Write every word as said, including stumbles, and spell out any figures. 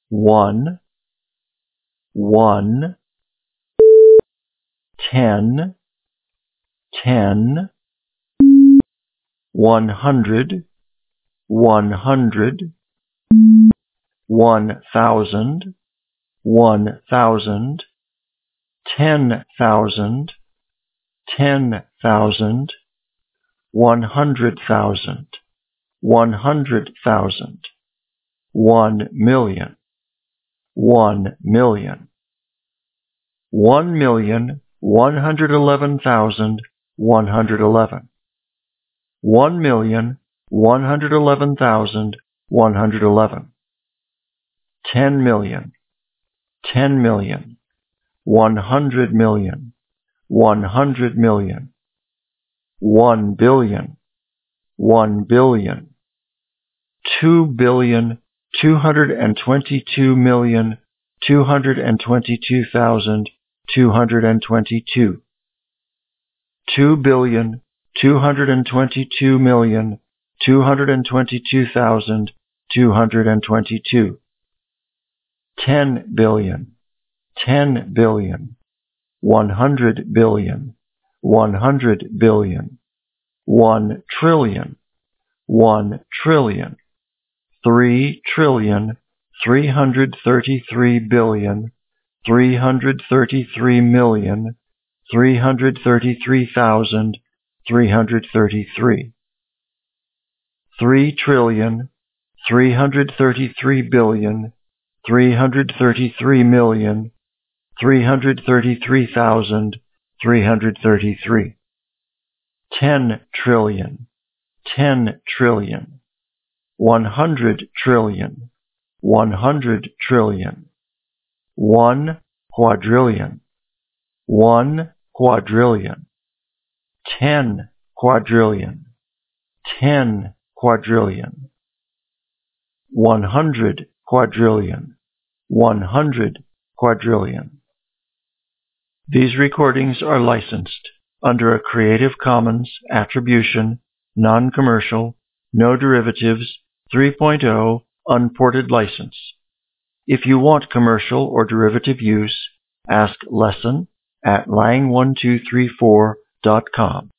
one, one, ten, ten, one hundred, one hundred, one thousand, one thousand, ten thousand, ten thousand, one hundred thousand, one hundred thousand, one million, one million, one million, one hundred eleven thousand, one hundred eleven, one million, one hundred eleven thousand, one hundred eleven, ten million, ten million, one hundred million, one hundred million, one billion, one billion, two billion, two hundred twenty-two million, two hundred twenty-two thousand, two hundred twenty-two, two billion, two hundred twenty-two million, two hundred twenty-two thousand, two hundred twenty-two, ten billion, ten billion, one hundred billion, one hundred billion, one trillion, one trillion, three trillion, three hundred thirty-three billion, three hundred thirty-three million, three hundred thirty-three thousand, three hundred thirty-three, three trillion, three hundred thirty-three billion, three hundred thirty-three million, three hundred thirty-three thousand, three hundred thirty-three, ten trillion, ten trillion, one hundred trillion, one hundred trillion, one quadrillion, one quadrillion, ten quadrillion, ten quadrillion, one hundred quadrillion, one hundred quadrillion. These recordings are licensed under a Creative Commons Attribution, Non-Commercial, No Derivatives three point oh Unported license. If you want commercial or derivative use, ask Lesson at lang one two three four dot com.